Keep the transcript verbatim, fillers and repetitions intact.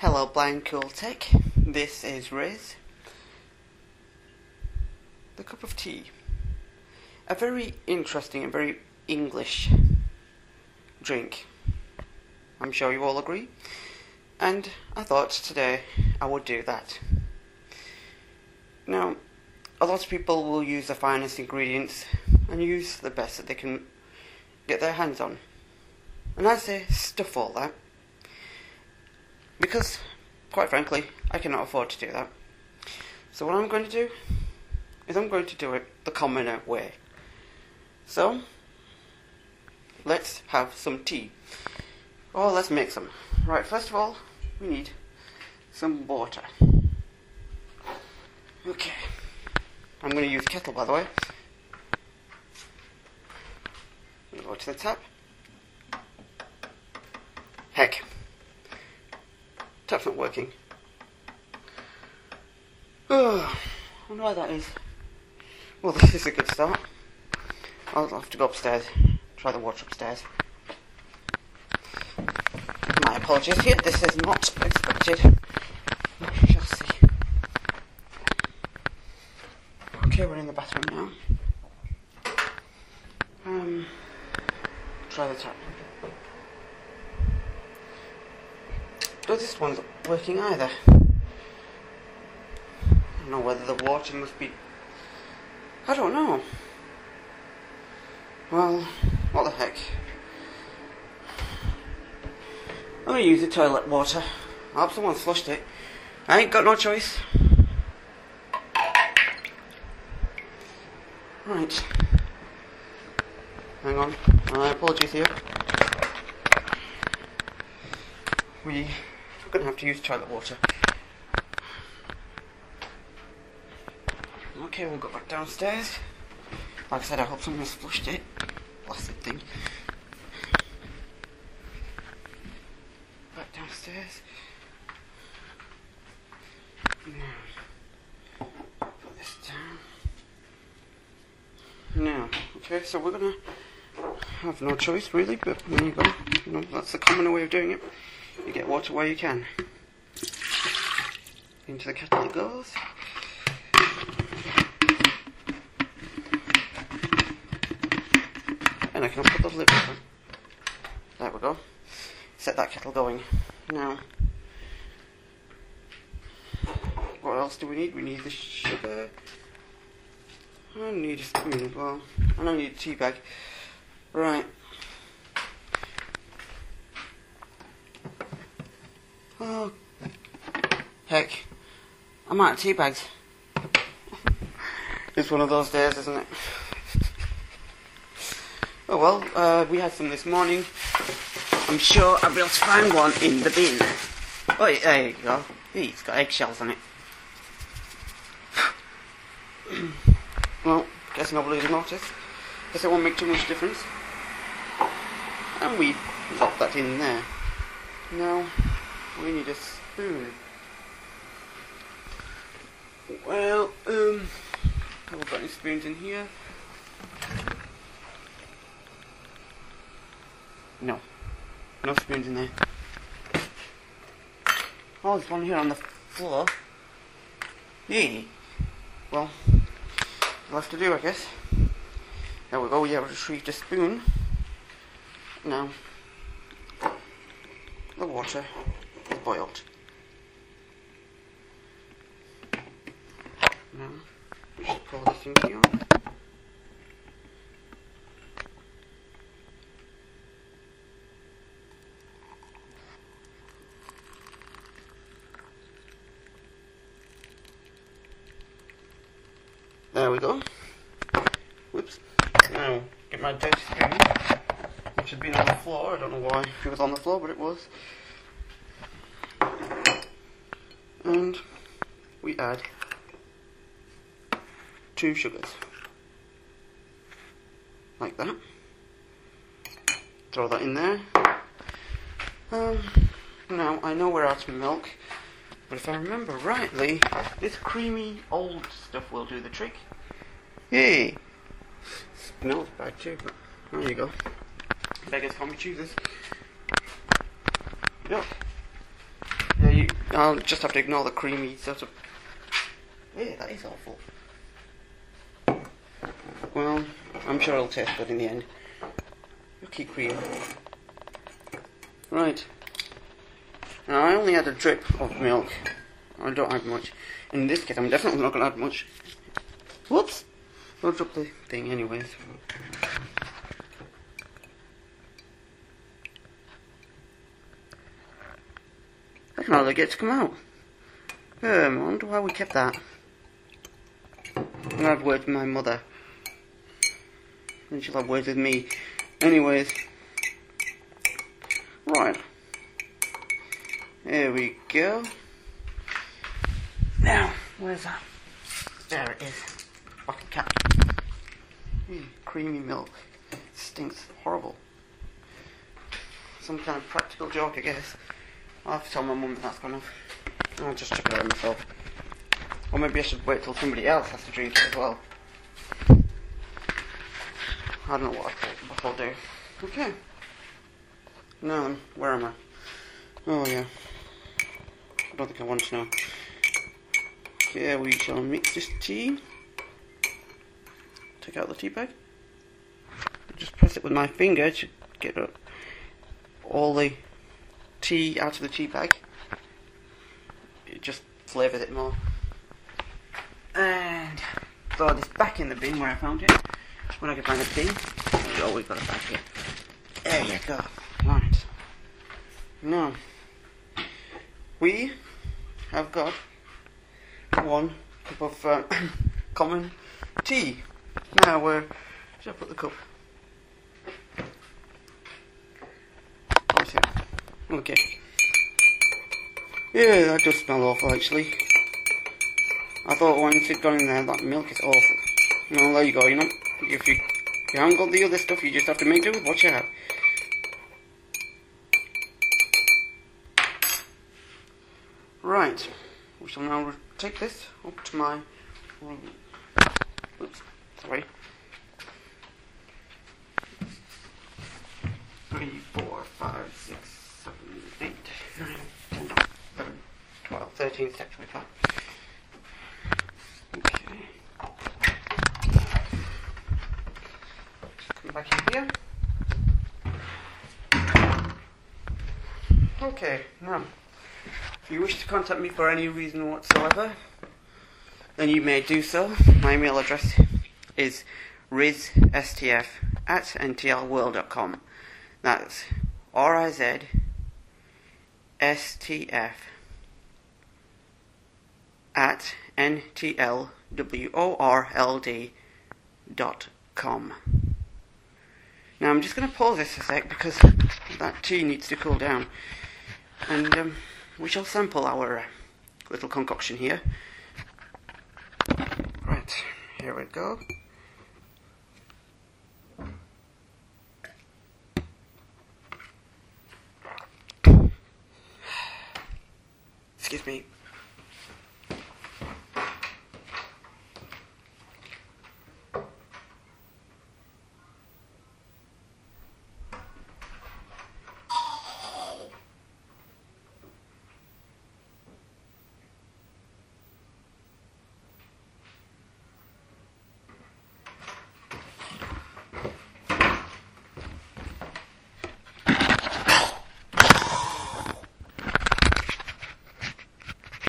Hello Blind Cool Tech, this is Riz. The cup of tea. A very interesting and very English drink. I'm sure you all agree. And I thought today I would do that. Now, a lot of people will use the finest ingredients and use the best that they can get their hands on. And I say stuff all that. Because, quite frankly, I cannot afford to do that. So what I'm going to do is I'm going to do it the commoner way. So, let's have some tea. Oh, let's make some. Right, first of all, we need some water. Okay. I'm going to use kettle, by the way. I'm going to go to the tap. Heck. Tap's not working. Oh, I wonder why that is. Well, this is a good start. I'll have to go upstairs. Try the water upstairs. My apologies here. This is not expected. We shall see. Okay, we're in the bathroom now. Um, try the tap. Oh, this one's not working either. I don't know whether the water must be... I don't know. Well, what the heck. I'm going to use the toilet water. I hope someone's flushed it. I ain't got no choice. Right. Hang on. My apologies here. We... We're going to have to use toilet water. Okay, we'll go back downstairs. Like I said, I hope someone's flushed it. Blasted thing. Back downstairs. Now, put this down. Now, okay, so we're going to have no choice really, but there you go. You know, that's the common way of doing it. You get water where you can. Into the kettle it goes. And I can put the lid on. There we go. Set that kettle going. Now, what else do we need? We need the sugar. I need a spoon as well. And I need a tea bag. Right. Oh, heck. I'm out of tea bags. It's one of those days, isn't it? Oh well, uh, we had some this morning. I'm sure I'll be able to find one in the bin. Oh, yeah, there you go. Hey, it's got eggshells on it. Well, guess nobody's noticed. Guess it won't make too much difference. And we pop that in there. Now, we need a spoon. Well, um, have we got any spoons in here? No. No spoons in there. Oh, there's one here on the floor. Yay. Well, we'll have to do, I guess. There we go, we have retrieved a spoon. Now, the water is boiled. Now, just pour this in here. There we go. Whoops. Now, get my dirty spoon, which had been on the floor. I don't know why it was on the floor, but it was. And we add two sugars. Like that. Throw that in there. Um, now, I know we're out of milk, but if I remember rightly, this creamy old stuff will do the trick. Yay! Smells bad too, but there you go. Beggars can't be choosers. Yep. There you I'll just have to ignore the creamy sort of... Yeah, that is awful. Well, I'm sure it'll taste good in the end. Yucky cream. Right. Now, I only had a drip of milk. I don't add much. In this case, I'm definitely not going to add much. Whoops! I'll drop the thing anyways. I can hardly get it to come out. Um, I wonder why we kept that. I'll have words with my mother. And she'll have words with me. Anyways. Right. There we go. Now, where's that? There it is. Bucket cap. Mm, creamy milk. It stinks horrible. Some kind of practical joke, I guess. I'll have to tell my mum that that's gone off. I'll just check it out myself. Or maybe I should wait till somebody else has to drink it as well. I don't know what, I, what I'll do. Okay. Now then, where am I? Oh yeah. I don't think I want to know. Okay, we shall mix this tea. Take out the tea bag. Just press it with my finger to get all the tea out of the tea bag. It just flavours it more. And throw this back in the bin where I found it. When I can find the bin. Oh, we've got it back here. There you go. Right. Now, we have got one cup of uh, common tea. Now, where should I put the cup? Oh, here. Okay. Yeah, that does smell awful, actually. I thought once it got in there, that milk is awful. Well, there you go, you know. If you, if you haven't got the other stuff, you just have to make do with what you have. Right. We shall now take this up to my room. Oops, sorry. Three, four, five, six, seven, eight, nine, ten, eleven, twelve, thirteen steps with that. Okay. Come back in here. Okay, now, if you wish to contact me for any reason whatsoever, then you may do so. My email address is rizstf at ntlworld dot com. That's R I Z S T F at N T L W O R L D dot com. Now I'm just going to pause this a sec because that tea needs to cool down. And um, we shall sample our uh, little concoction here. Right, here we go. Excuse me.